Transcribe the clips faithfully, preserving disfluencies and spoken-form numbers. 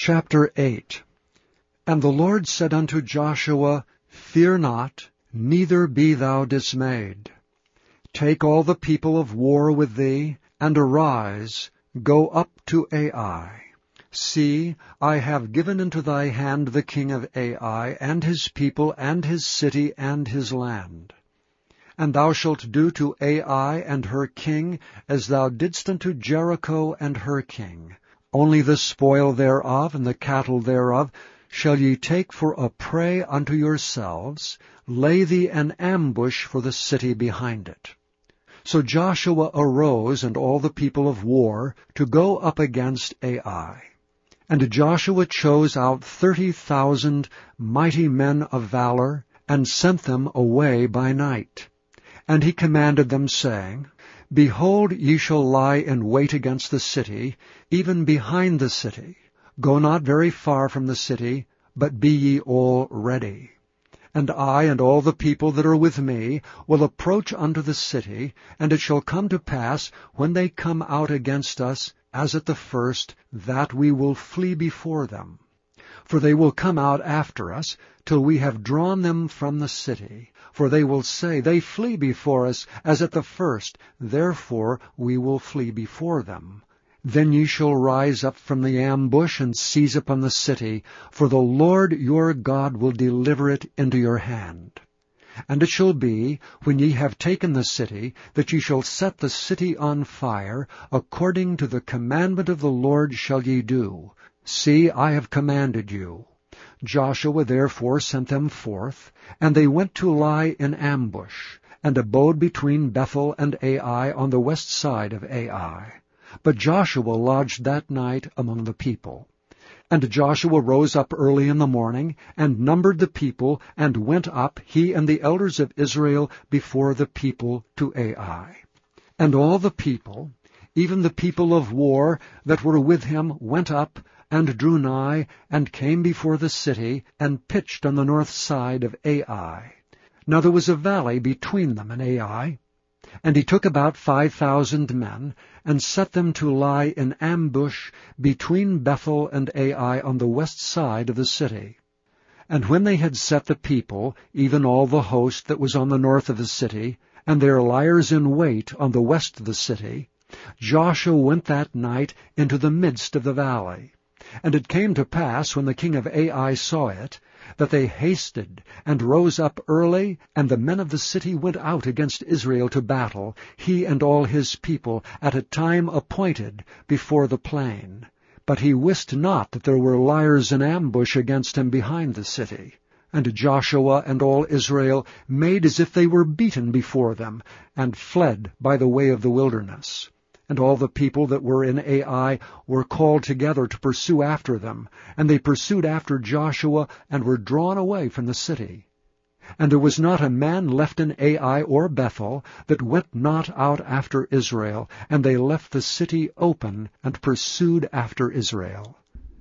Chapter eight. And the Lord said unto Joshua, Fear not, neither be thou dismayed. Take all the people of war with thee, and arise, go up to Ai. See, I have given into thy hand the king of Ai, and his people, and his city, and his land. And thou shalt do to Ai and her king as thou didst unto Jericho and her king. Only the spoil thereof and the cattle thereof shall ye take for a prey unto yourselves. Lay thee an ambush for the city behind it. So Joshua arose and all the people of war to go up against Ai. And Joshua chose out thirty thousand mighty men of valor, and sent them away by night. And he commanded them, saying, Behold, ye shall lie in wait against the city, even behind the city. Go not very far from the city, but be ye all ready. And I and all the people that are with me will approach unto the city, and it shall come to pass, when they come out against us, as at the first, that we will flee before them. For they will come out after us, till we have drawn them from the city. For they will say, They flee before us, as at the first, therefore we will flee before them. Then ye shall rise up from the ambush, and seize upon the city, for the Lord your God will deliver it into your hand. And it shall be, when ye have taken the city, that ye shall set the city on fire, according to the commandment of the Lord shall ye do. See, I have commanded you. Joshua therefore sent them forth, and they went to lie in ambush, and abode between Bethel and Ai on the west side of Ai. But Joshua lodged that night among the people. And Joshua rose up early in the morning, and numbered the people, and went up, he and the elders of Israel, before the people to Ai. And all the people, even the people of war that were with him, went up, and drew nigh, and came before the city, and pitched on the north side of Ai. Now there was a valley between them and Ai. And he took about five thousand men, and set them to lie in ambush between Bethel and Ai on the west side of the city. And when they had set the people, even all the host that was on the north of the city, and their liers in wait on the west of the city, Joshua went that night into the midst of the valley. And it came to pass, when the king of Ai saw it, that they hasted, and rose up early, and the men of the city went out against Israel to battle, he and all his people, at a time appointed, before the plain. But he wist not that there were liers in ambush against him behind the city. And Joshua and all Israel made as if they were beaten before them, and fled by the way of the wilderness. And all the people that were in Ai were called together to pursue after them. And they pursued after Joshua, and were drawn away from the city. And there was not a man left in Ai or Bethel that went not out after Israel. And they left the city open, and pursued after Israel.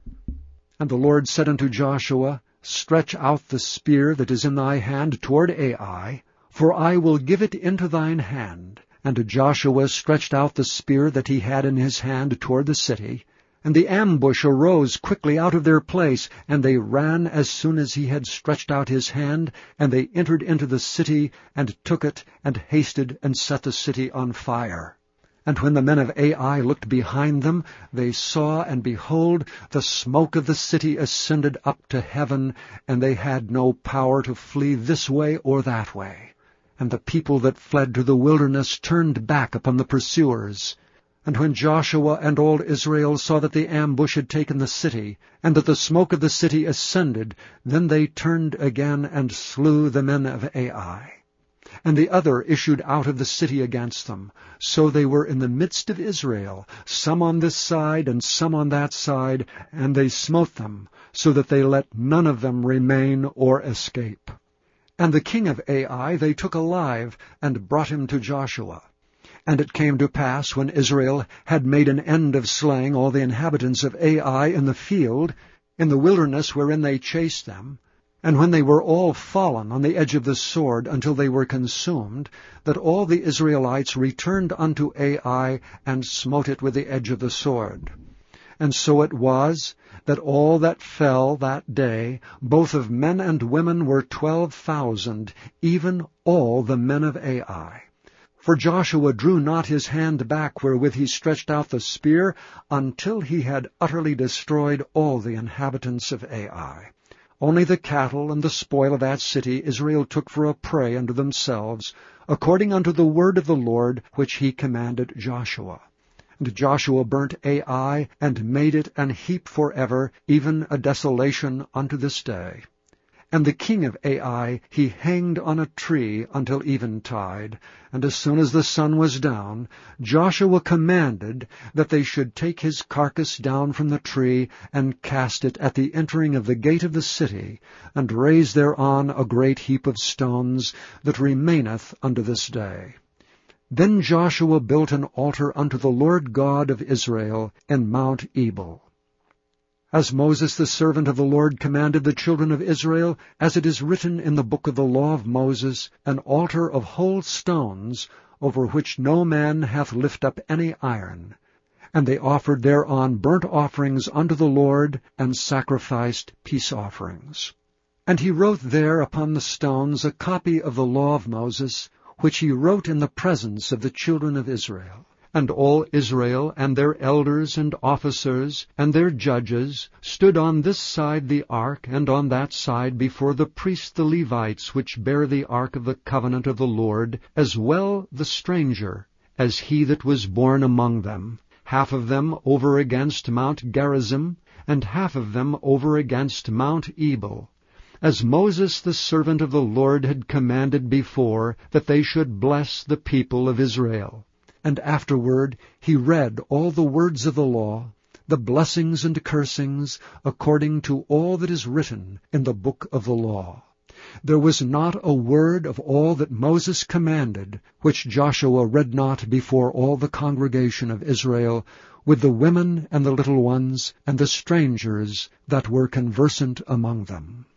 And the Lord said unto Joshua, Stretch out the spear that is in thy hand toward Ai, for I will give it into thine hand. And Joshua stretched out the spear that he had in his hand toward the city. And the ambush arose quickly out of their place, and they ran as soon as he had stretched out his hand, and they entered into the city, and took it, and hasted, and set the city on fire. And when the men of Ai looked behind them, they saw, and behold, the smoke of the city ascended up to heaven, and they had no power to flee this way or that way. And the people that fled to the wilderness turned back upon the pursuers. And when Joshua and all Israel saw that the ambush had taken the city, and that the smoke of the city ascended, then they turned again and slew the men of Ai. And the other issued out of the city against them. So they were in the midst of Israel, some on this side and some on that side, and they smote them, so that they let none of them remain or escape. And the king of Ai they took alive, and brought him to Joshua. And it came to pass, when Israel had made an end of slaying all the inhabitants of Ai in the field, in the wilderness wherein they chased them, and when they were all fallen on the edge of the sword until they were consumed, that all the Israelites returned unto Ai, and smote it with the edge of the sword. And so it was, that all that fell that day, both of men and women, were twelve thousand, even all the men of Ai. For Joshua drew not his hand back wherewith he stretched out the spear, until he had utterly destroyed all the inhabitants of Ai. Only the cattle and the spoil of that city Israel took for a prey unto themselves, according unto the word of the Lord which he commanded Joshua. And Joshua burnt Ai, and made it an heap for ever, even a desolation unto this day. And the king of Ai he hanged on a tree until eventide, and as soon as the sun was down, Joshua commanded that they should take his carcass down from the tree, and cast it at the entering of the gate of the city, and raise thereon a great heap of stones, that remaineth unto this day. Then Joshua built an altar unto the Lord God of Israel in Mount Ebal. As Moses the servant of the Lord commanded the children of Israel, as it is written in the book of the law of Moses, an altar of whole stones, over which no man hath lift up any iron. And they offered thereon burnt offerings unto the Lord, and sacrificed peace offerings. And he wrote there upon the stones a copy of the law of Moses, which he wrote in the presence of the children of Israel. And all Israel, and their elders and officers, and their judges, stood on this side the ark, and on that side before the priests the Levites, which bear the ark of the covenant of the Lord, as well the stranger, as he that was born among them, half of them over against Mount Gerizim, and half of them over against Mount Ebal, as Moses the servant of the Lord had commanded before, that they should bless the people of Israel. And afterward he read all the words of the law, the blessings and cursings, according to all that is written in the book of the law. There was not a word of all that Moses commanded, which Joshua read not before all the congregation of Israel, with the women and the little ones, and the strangers that were conversant among them.